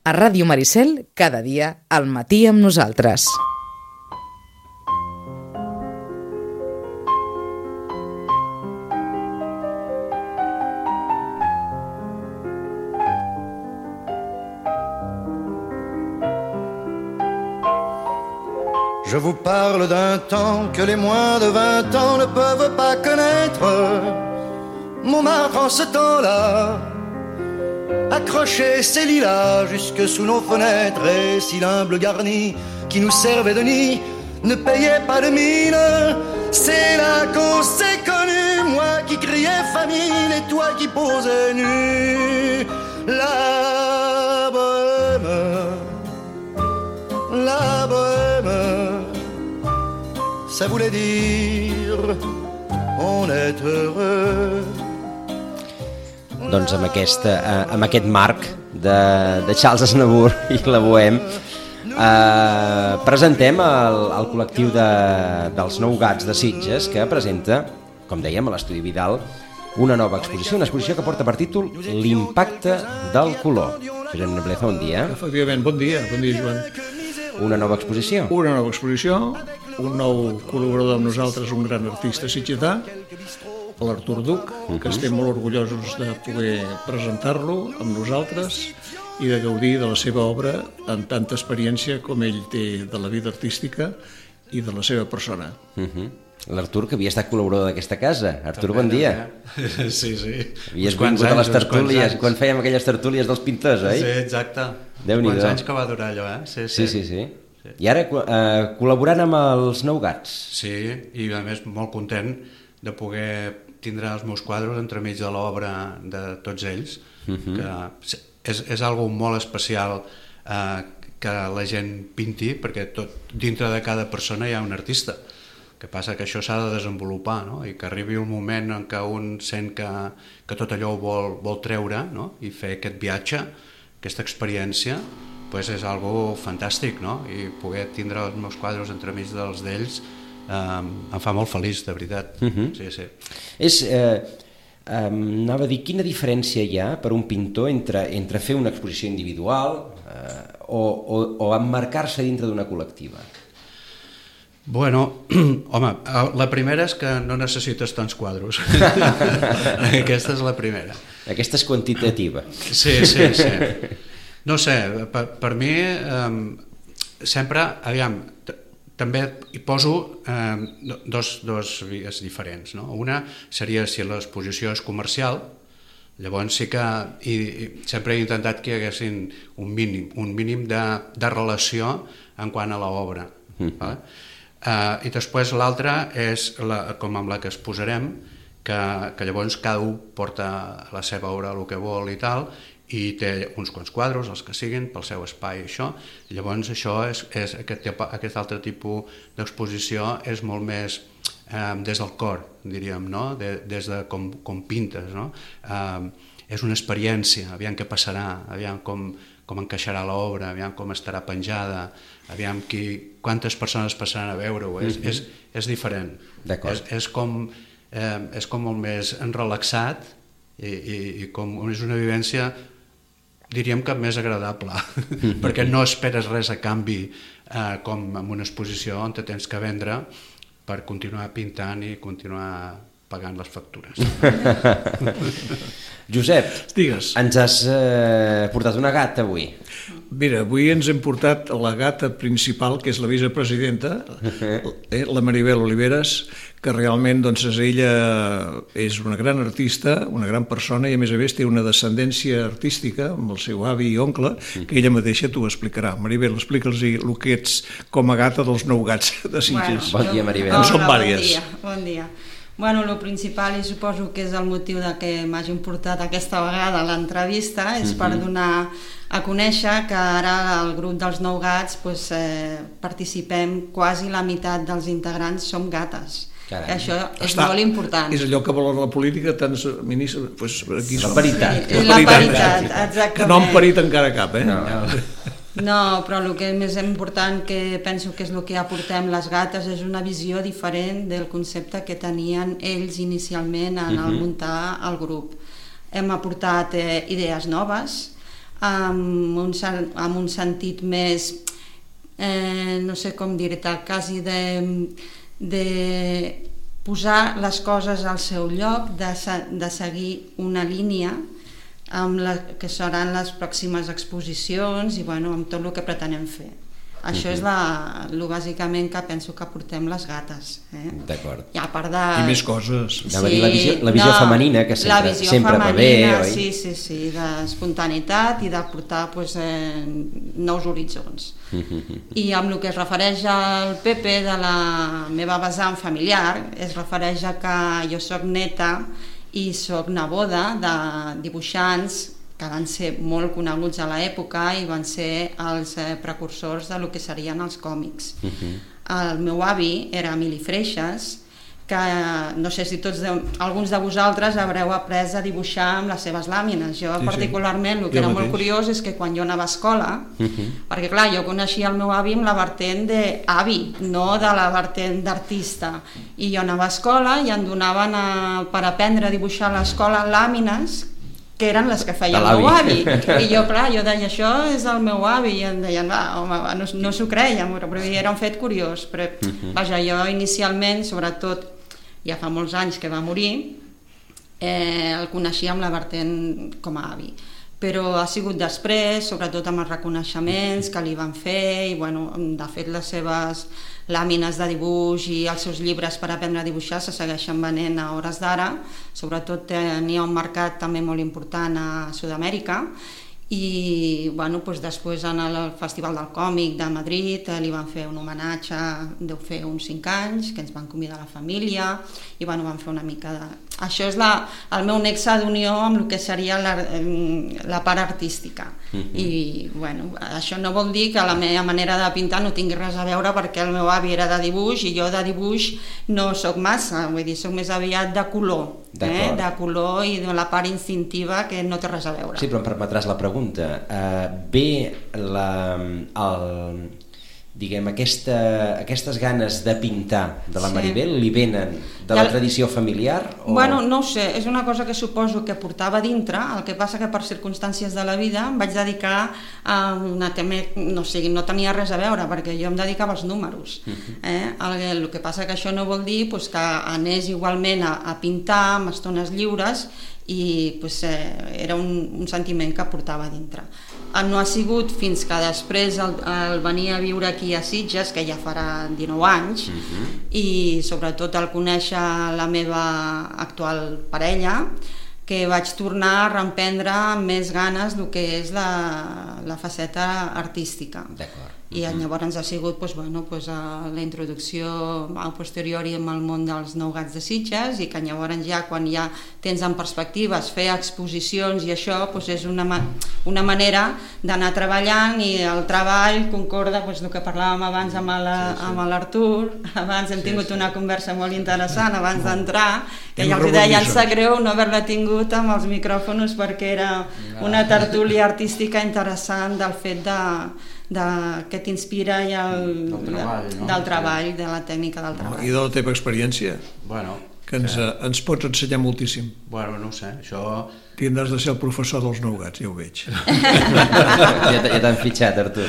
A Ràdio Maricel, cada dia, al matí amb nosaltres. Je vous parle d'un temps que les moins de 20 ans ne peuvent pas connaître. Montmartre en ce temps-là accrochait ses lilas jusque sous nos fenêtres, et si l'humble garni qui nous servait de nid ne payait pas de mine, c'est là qu'on s'est connus, moi qui criais famine et toi qui posais nu. La bohème, ça voulait dire on est heureux. Doncs amb aquest marc de Charles Aznavour i la Bohème presentem el col·lectiu dels Nou Gats de Sitges, que presenta, com dèiem, a l'Estudi Vidal, una nova exposició, una exposició que porta per títol L'impacte del color. Josep Nobleza, bon dia. Efectivament, bon dia Joan. Una nova exposició? Una nova exposició, un nou col·laborador amb nosaltres, un gran artista sitgetà, l'Artur Duc, que estem molt orgullosos de poder presentar-lo amb nosaltres i de gaudir de la seva obra amb tanta experiència com ell té de la vida artística i de la seva persona. L'Artur, que havia estat col·laborador d'aquesta casa. Artur, bon dia. Sí. Havies vingut a les tertúlies, quan fèiem aquelles tertúlies dels pintors, oi? Sí, exacte. Déu-n'hi-do. Quants anys que va durar allò, eh? Sí. I ara col·laborant amb els Nou Gats. Sí, i a més molt content de poder tindre els meus quadres entremig de l'obra de tots ells, que és algo molt especial que la gent pinti, perquè dintre de cada persona hi ha un artista. El que passa que això s'ha de desenvolupar, no? I que arribi un moment en què un sent que tot allò ho vol treure, no? I fer aquest viatge, aquesta experiència, pues és algo fantàstic, no? I poder tindre els meus quadres entremig dels d'ells em fa molt feliç, de veritat. Sí. Anava a dir, quina diferència hi ha per un pintor entre fer una exposició individual o emmarcar-se dintre d'una col·lectiva? Bueno, home, la primera és que no necessites tants quadros. Aquesta és la primera. Aquesta és quantitativa. Sí. No sé, per mi sempre, aviam, també hi poso dos vies diferents, no? Una seria si l'exposició és comercial, llavors sí que sempre he intentat que hi haguessin un mínim de relació en quant a l'obra. I després l'altra és com amb la que exposarem, que llavors cada un porta la seva obra, el que vol i tal, i té uns quants quadres, els que siguin, pel seu espai i això. Llavors això aquest altre tipus d'exposició és molt més des del cor, diríem, no? Des de com pintes, no? És una experiència, aviam què passarà, aviam com encaixarà l'obra, aviam com estarà penjada, aviam quantes persones passaran a veure-ho, és diferent. És com molt més relaxat i com és una vivència, diríem que més agradable, perquè no esperes res a canvi, com en una exposició on te tens que vendre per continuar pintant i continuar pagant les factures. Josep, digues. Ens has portat una gata avui. Mira, avui ens hem portat la gata principal, que és la vicepresidenta, la Maribel Oliveres, que realment ella és una gran artista, una gran persona, i a més té una descendència artística amb el seu avi i oncle, que ella mateixa t'ho explicarà. Maribel, explica'ls el que ets com a gata dels Nou Gats de Sitges. Bon dia, Maribel. En són vàries. Bon dia. Bueno, el principal, i suposo que és el motiu de que m'hagin portat aquesta vegada a l'entrevista, és per donar a conèixer que ara el grup dels Nou Gats participem, quasi la meitat dels integrants som gates. Això és molt important. És allò que valora la política, tants ministres... La paritat. La paritat, exactament. Que no han parit encara cap, eh? No, però el que és més important, que penso que és el que aportem les gates, és una visió diferent del concepte que tenien ells inicialment en el muntar el grup. Hem aportat idees noves, amb un sentit més, no sé com dir-te, quasi de posar les coses al seu lloc, de seguir una línia amb que seran les pròximes exposicions i amb tot el que pretenem fer. Això és bàsicament que penso que portem les gates. D'acord. I a part de... I més coses. La visió femenina, que sempre va bé, oi? Sí, d'espontaneïtat i de portar nous horitzons. I amb el que es refereix al Pepe de la meva vessant familiar, es refereix a que jo soc neta i soc neboda de dibuixants que van ser molt coneguts a l'època i van ser els precursors de lo que serien els còmics. El meu avi era Emili Freixas, que no sé si alguns de vosaltres haureu après a dibuixar amb les seves làmines. Jo particularment el que era molt curiós és que quan jo anava a escola, perquè clar, jo coneixia el meu avi amb la vertent d'avi, no de la vertent d'artista, i jo anava a escola i em donaven per aprendre a dibuixar a l'escola làmines que eren les que feia el meu avi. I jo, clar, jo deia, això és el meu avi, i em deien, home, no s'ho creien, però era un fet curiós. Però, vaja, jo inicialment, sobretot, ja fa molts anys que va morir, el coneixia amb la vertent com a avi. Però ha sigut després, sobretot amb els reconeixements que li van fer, i de fet les seves làmines de dibuix i els seus llibres per aprendre a dibuixar se segueixen venent a hores d'ara. Sobretot n'hi ha un mercat també molt important a Sud-amèrica, i després en el Festival del Còmic de Madrid li van fer un homenatge, deu fer uns 5 anys, que ens van convidar a la família i van fer una mica de... Això és el meu nexe d'unió amb el que seria la part artística. I això no vol dir que la meva manera de pintar no tingui res a veure, perquè el meu avi era de dibuix i jo de dibuix no soc massa, vull dir, soc més aviat de color, de color i de la part instintiva, que no té res a veure. Sí, però em permetràs la pregunta. Diguem, aquestes ganes de pintar de la Maribel li venen de la tradició familiar? No ho sé, és una cosa que suposo que portava dintre, el que passa que per circumstàncies de la vida em vaig dedicar a una tema, no tenia res a veure, perquè jo em dedicava als números. El que passa que això no vol dir que anés igualment a pintar amb estones lliures, i era un sentiment que portava dintre. No ha sigut fins que després el venir a viure aquí a Sitges, que ja farà 19 anys, i sobretot el conèixer la meva actual parella, que vaig tornar a reemprendre amb més ganes el que és la faceta artística. D'acord. I llavors ha sigut la introducció a posteriori amb el món dels Nou Gats de Sitges, i que llavors ja quan ja tens en perspectives fer exposicions i això és una manera d'anar treballant, i el treball concorda el que parlàvem abans amb l'Artur. Abans hem tingut una conversa molt interessant abans d'entrar, que ja els deia, em sap greu no haver-la tingut amb els micròfons, perquè era una tertúlia artística interessant del fet que t'inspira i del treball, de la tècnica del treball. I de la teva experiència, que ens pots ensenyar moltíssim. No ho sé, això... Tindràs de ser el professor dels Nou Gats, ja ho veig. Ja t'han fitxat, Artur.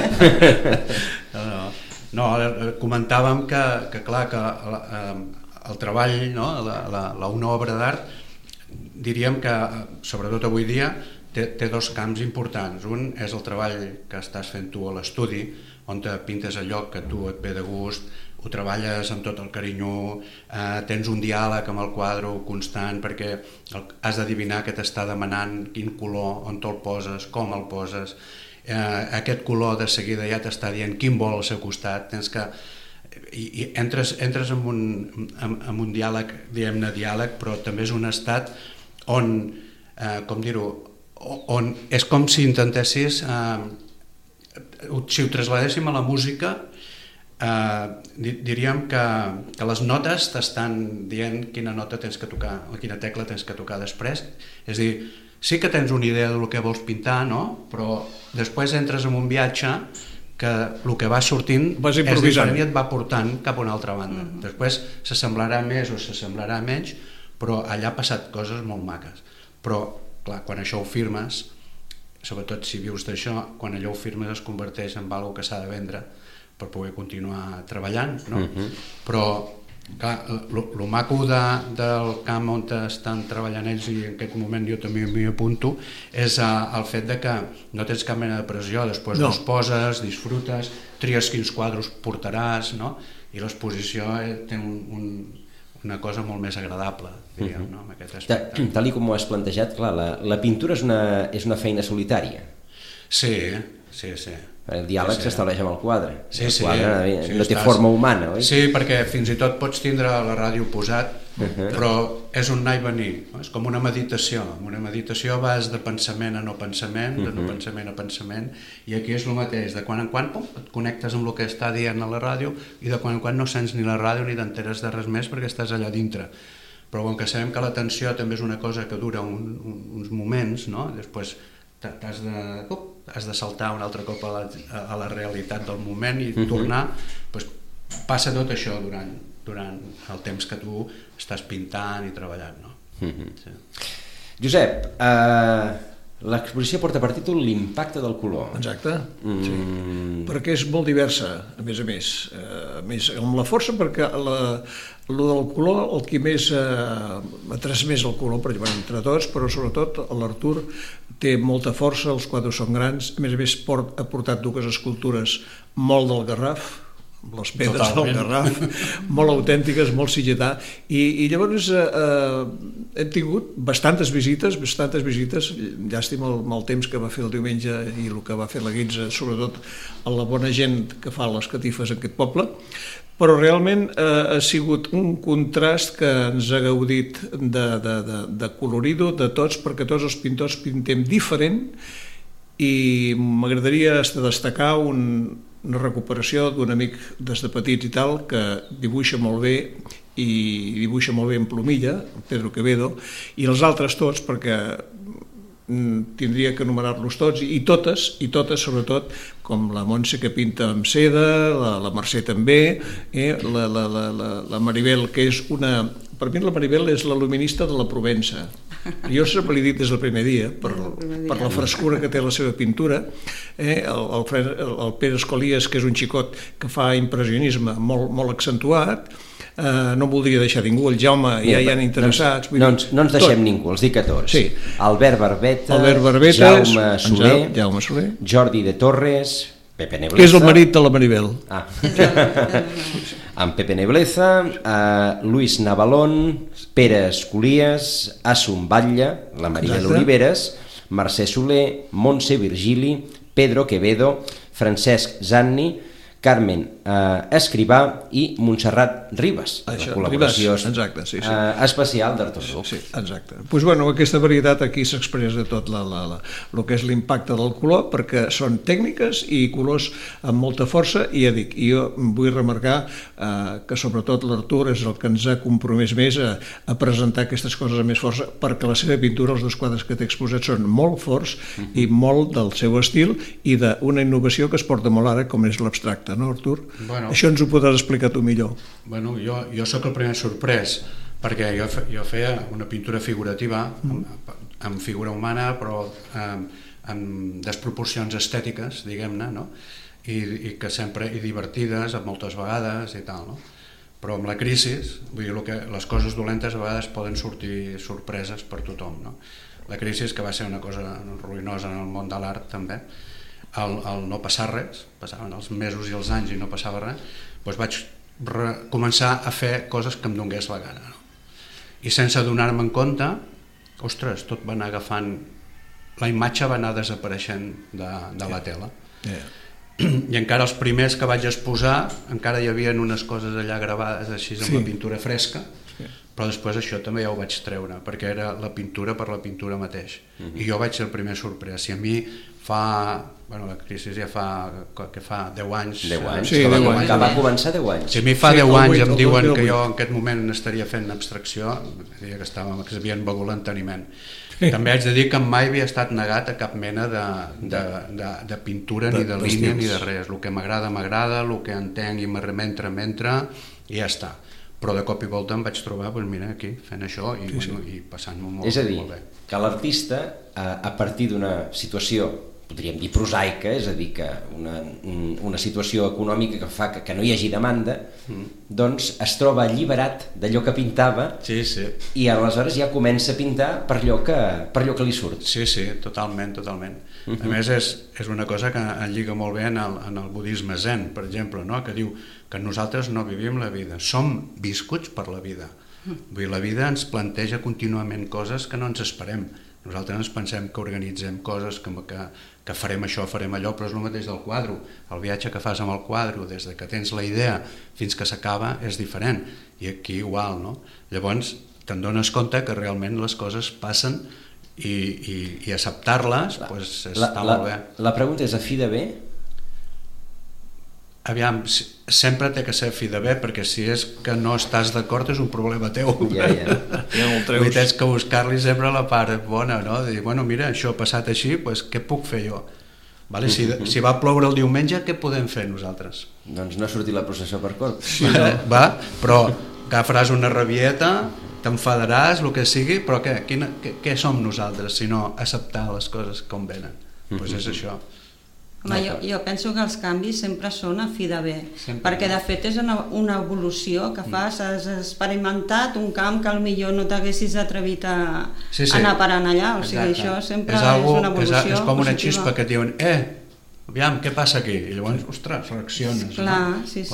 No, comentàvem que clar, que el treball, una obra d'art, diríem que, sobretot avui dia, té dos camps importants. Un és el treball que estàs fent tu a l'estudi, on te pintes allò que tu et ve de gust, ho treballes amb tot el carinyo, tens un diàleg amb el quadre constant, perquè has d'adivinar què t'està demanant, quin color, on te'l poses, com el poses. Aquest color de seguida ja t'està dient quin vol al seu costat, tens que... I entres en un diàleg, diguem-ne diàleg, però també és un estat on, com dir-ho, on és com si intentessis, si ho traslladéssim a la música, diríem que les notes t'estan dient quina nota tens que tocar, o quina tecla tens que tocar després. És a dir, sí que tens una idea del que vols pintar, no? Però després entres en un viatge que el que va sortint és diferent i et va portant cap a una altra banda. Després s'assemblarà més o s'assemblarà menys, però allà ha passat coses molt maques. Però clar, quan això ho firmes, sobretot si vius d'això, quan allò ho firmes es converteix en algo que s'ha de vendre per poder continuar treballant, no? Però clar, el maco del camp on estan treballant ells, i en aquest moment jo també m'hi apunto, és el fet de que no tens cap mena de pressió, després no. Els poses, disfrutes, tries quins quadres portaràs, no? I l'exposició té una cosa molt més agradable, diríem, no? En aquest aspecte. Tal com ho has plantejat, clar, la pintura és una feina solitària. Sí. El diàleg s'estableix amb el quadre. El quadre no té estàs... forma humana, oi? Sí, perquè fins i tot pots tindre la ràdio posat, però és un anar i venir, no? És com una meditació. En una meditació vas de pensament a no pensament, de no pensament a pensament, i aquí és el mateix. De quan en quan et connectes amb el que està dient a la ràdio i de quan en quan no sents ni la ràdio ni t'enteres de res més perquè estàs allà dintre. Però com que sabem que l'atenció també és una cosa que dura uns moments, no? Després has de saltar un altre cop a la realitat del moment i tornar, doncs passa tot això durant el temps que tu estàs pintant i treballant, no? Sí. Josep, l'exposició porta per títol L'impacte del color. Exacte, sí. Perquè és molt diversa, a més, amb la força, perquè el del color, el que més ha transmès el color, per exemple, entre tots, però sobretot l'Artur té molta força, els quadres són grans, a més ha portat dues escultures molt del Garraf, les pedres del Garraf, molt autèntiques, molt sitgetà, i llavors hem tingut bastantes visites, llàstima el temps que va fer el diumenge i el que va fer la Guitza, sobretot a la bona gent que fa les catifes en aquest poble, però realment ha sigut un contrast que ens ha gaudit de colorido de tots, perquè tots els pintors pintem diferent, i m'agradaria destacar una recuperació d'un amic des de petits i tal, que dibuixa molt bé, i dibuixa molt bé en plomilla, Pedro Quevedo, i els altres tots, perquè tindria que enumerar-los tots, i totes, sobretot, com la Montse, que pinta amb seda, la Mercè també, la Maribel, que és una... Per mi la Maribel és la luminista de la Provença. Jo sempre l'he dit des del primer dia, per la frescura que té la seva pintura. El Pere Escolies, que és un xicot que fa impressionisme molt accentuat, no voldria deixar ningú, el Jaume, ja hi han interessats. No ens deixem ningú, els dic a tots. Sí. Albert Barbeta, Jaume Soler, Jordi de Torres, Pepe Nebleza... Que és el marit de la Maribel. Amb Pepe Nebleza, Luis Navalón, Pere Escolies, Asum Batlle, la Maribel Oliveres, Mercè Soler, Montse Virgili, Pedro Quevedo, Francesc Zanni, Carmen Escrivà i Montserrat Ribas, la col·laboració especial d'Artur Duc. Sí, exacte. Doncs bueno, aquesta varietat aquí s'expressa tot el que és l'impacte del color, perquè són tècniques i colors amb molta força, i ja dic, jo vull remarcar que sobretot l'Artur és el que ens ha compromès més a presentar aquestes coses amb més força, perquè la seva pintura, els dos quadres que t'he exposat, són molt forts i molt del seu estil i d'una innovació que es porta molt ara, com és l'abstracte. No, Artur? Bueno, això ens ho podràs explicar tu millor. Bueno, jo sóc el primer sorprès, perquè jo feia una pintura figurativa amb figura humana, però amb desproporcions estètiques, diguem-ne, no? I que sempre divertides moltes vegades i tal, no? Però amb la crisi, vull dir, les coses dolentes a vegades poden sortir sorpreses per tothom, no? La crisi, que va ser una cosa ruïnosa en el món de l'art també, el no passar res, passaven els mesos i els anys i no passava res, doncs vaig començar a fer coses que em donés la gana, no? I sense adonar-me en compte, ostres, tot va anar agafant, la imatge va anar desapareixent de la tela. I encara els primers que vaig exposar, encara hi havia unes coses allà gravades així amb la pintura fresca, però després això també ja ho vaig treure, perquè era la pintura per la pintura mateix. I jo vaig ser el primer sorprès. Si a mi la crisi ja fa 10 anys. 10 anys, que va començar 10 anys. Si a mi fa 10 anys em diuen que jo en aquest moment estaria fent abstracció, diria que s'havien begut l'enteniment. També haig de dir que mai havia estat negat a cap mena de pintura, ni de línia, ni de res. El que m'agrada, el que entenc i m'entra, i ja està. però de cop i volta em vaig trobar, doncs mira, aquí, fent això i passant-m'ho molt, és a dir, molt bé. Que l'artista, a partir d'una situació, podríem dir prosaica, és a dir, que una situació econòmica que fa que no hi hagi demanda, doncs es troba alliberat d'allò que pintava i aleshores ja comença a pintar per allò que li surt. Sí, totalment. A més, és una cosa que lliga molt bé en el budisme zen, per exemple, no? Que diu que nosaltres no vivim la vida, som viscuts per la vida. Vull dir, la vida ens planteja contínuament coses que no ens esperem. Nosaltres ens pensem que organitzem coses, que farem això, farem allò, però és el mateix del quadre. El viatge que fas amb el quadre, des que tens la idea fins que s'acaba, és diferent. I aquí igual, no? Llavors, te'n dones compte que realment les coses passen i acceptar-les està molt bé. La pregunta és a fi de bé? Aviam, sempre té que ser fi de bé, perquè si és que no estàs d'acord és un problema teu. Ja. I tens que buscar-li sempre la part bona, no? Dir, bueno, mira, això ha passat així, doncs què puc fer jo? Vale? Si va ploure el diumenge, què podem fer nosaltres? Doncs no ha sortit la processó per Corp. Sí, no? Va, però agafaràs una rabieta, t'enfadaràs, el que sigui, però què som nosaltres si no acceptar les coses com venen? Doncs és això. Home, jo penso que els canvis sempre són a fi de bé, perquè de fet és una evolució que fas, has experimentat un camp que potser no t'haguessis atrevit a anar parant allà, o sigui, això sempre és una evolució. És com una xispa que et diuen, aviam, què passa aquí? I llavors, ostres, reacciones. Clar, sí.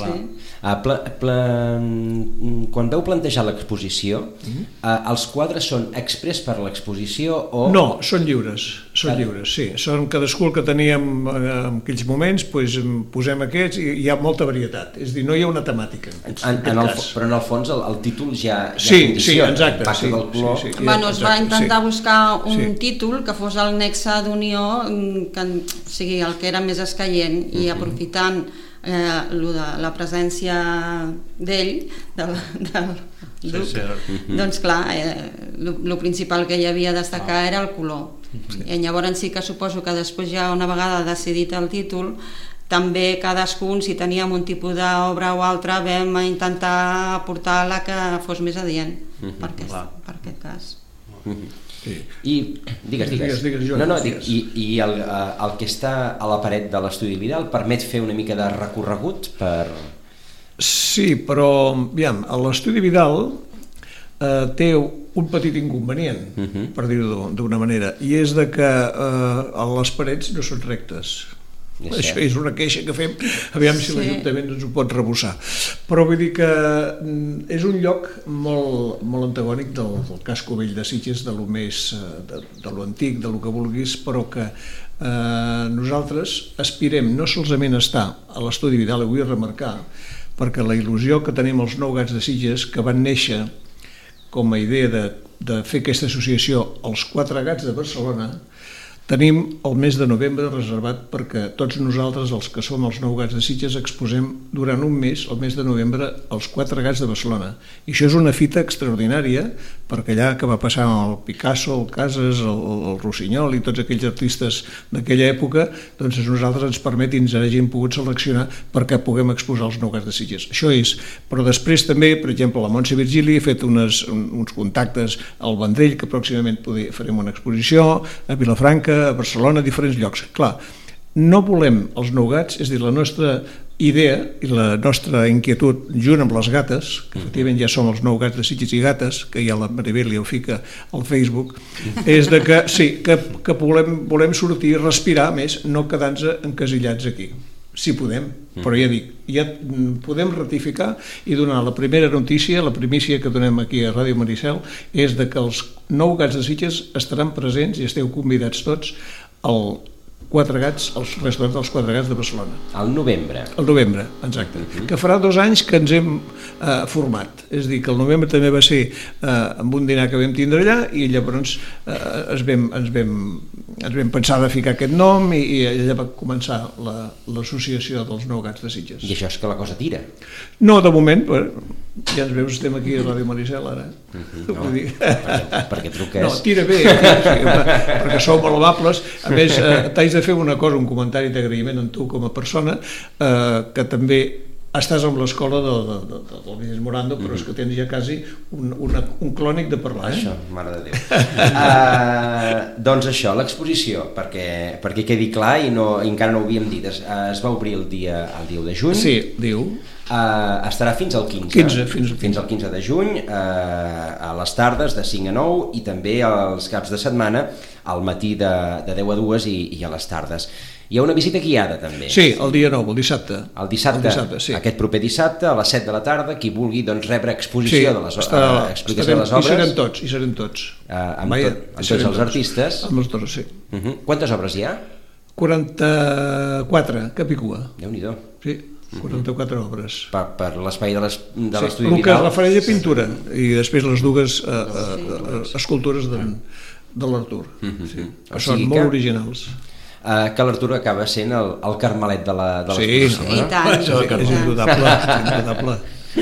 Quan veu plantejar l'exposició, els quadres són express per l'exposició o... No, són lliures, sí. Són cadascú el que teníem en aquells moments, posem aquests i hi ha molta varietat. És a dir, no hi ha una temàtica. Però en el fons el títol ja condiciona. Sí, exacte. Bueno, es va intentar buscar un títol que fos el nexe d'unió, o sigui, el que era més escaient, i aprofitant la presència d'ell, del Duc, doncs clar, el principal que hi havia a destacar era el color. I llavors sí que suposo que després, ja una vegada decidit el títol, també cadascun, si teníem un tipus d'obra o altra, vam intentar aportar la que fos més adient per aquest cas. I digues. I el que està a la paret de l'estudi Vidal permet fer una mica de recorregut per... Sí, però aviam, l'estudi Vidal té un petit inconvenient, per dir-ho d'una manera, i és de que les parets no són rectes. Això és una queixa que fem, aviam si l'Ajuntament ens ho pot rebussar, però vull dir que és un lloc molt antagònic del casco vell de Sitges, de lo més de lo antic, de lo que vulguis, però que nosaltres aspirem no solament a estar a l'estudi Vidal, ho vull remarcar, perquè la il·lusió que tenim els Nou Gats de Sitges, que van néixer com a idea de fer aquesta associació als 4 Gats de Barcelona, tenim el mes de novembre reservat perquè tots nosaltres, els que som els Nou Gats de Sitges, exposem durant un mes, el mes de novembre, els 4 Gats de Barcelona. I això és una fita extraordinària, perquè allà que va passar el Picasso, el Casas, el Rossinyol i tots aquells artistes d'aquella època, doncs a nosaltres ens permet i ens hagin pogut seleccionar perquè puguem exposar els Nou Gats de Sitges. Això és. Però després també, per exemple, la Montse Virgili ha fet uns contactes al Vendrell, que pròximament farem una exposició, a Vilafranca, a Barcelona, a diferents llocs. Clar, no volem els Nou Gats, és a dir, la nostra idea i la nostra inquietud, junt amb les gates, que efectivament ja som els Nou Gats de Sitges i gates, que ja la Maribel ja ho fica al Facebook, és de que sí, que volem sortir i respirar més, no quedar-nos encasillats aquí. Sí podem, però ja dic, ja podem ratificar i donar la primera notícia, la primícia que donem aquí a Ràdio Maricel, és de que els Nou Gats de Sitges estaran presents i esteu convidats tots al 4 Gats, al restaurant dels 4 Gats de Barcelona. Al novembre. Al novembre, exacte. Que farà 2 anys que ens hem format. És a dir, que el novembre també va ser amb un dinar que vam tindre allà i llavors ens vam pensar de ficar aquest nom i allà va començar l'associació dels Nou Gats de Sitges. I això és que la cosa tira? No, de moment, ja ens veus, estem aquí a Ràdio Maricel ara. No, perquè truques... No, tira bé, perquè sou molt amables. A més, t'haig de fer una cosa, un comentari d'agraïment en tu com a persona, que també estàs amb l'escola del Vinyes Morando, però és que tens ja quasi un clònic de parlar. Això, mare de Déu. Doncs això, l'exposició, perquè quedi clar i encara no ho havíem dit, es va obrir el dia 1 de juny. Sí, diu. Estarà fins al 15. Fins al 15 de juny, a les tardes de 5 a 9 i també als caps de setmana al matí de 10 a 2 i a les tardes. Hi ha una visita guiada també. Sí, el dia 9, el dissabte. El dissabte, sí. Aquest proper dissabte a les 7 de la tarda, qui vulgui doncs, rebre exposició de les obres. Hi serem tots. Amb tots els artistes. Amb els tots, sí. Quantes obres hi ha? 44, cap i cua. Déu-n'hi-do. Sí, 44 obres. Per l'espai de l'estudi Vidal. El que es refereix a pintura i després les dues escultures de l'Artur. Són molt originals. Que l'Artur acaba sent el carmelet de l'exposició. Sí, i tant. És indudable.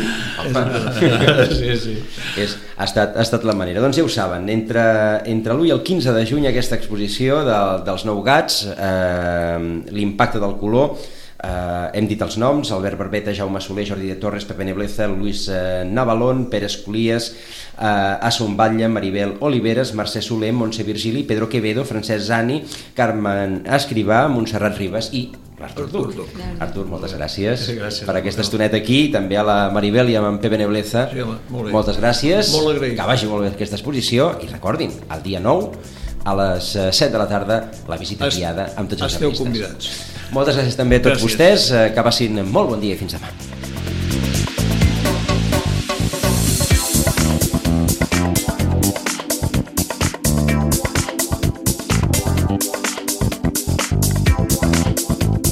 Ha estat la manera. Doncs ja ho saben, entre l'1 i el 15 de juny aquesta exposició dels Nou Gats, l'impacte del color. Hem dit els noms: Albert Barbeta, Jaume Soler, Jordi de Torres, Pepe Nebleza, Luis Navalón, Pere Escolies, Assun Batlle, Maribel Oliveres, Mercè Soler, Montse Virgili, Pedro Quevedo, Francesc Zani, Carmen Escrivà, Montserrat Ribas i l'Artur Duc. Artur, moltes gràcies per aquesta estoneta aquí, també a la Maribel i a en Pepe Nebleza. Moltes gràcies, que vagi molt bé aquesta exposició i recordin, el dia 9 a les 7 de la tarda la visita guiada amb tots els artistes. Esteu convidats. Moltes gràcies també a tots vostès, que passin molt bon dia i fins demà.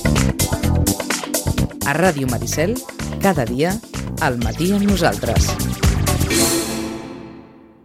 A Ràdio Maricel, cada dia, al matí amb nosaltres.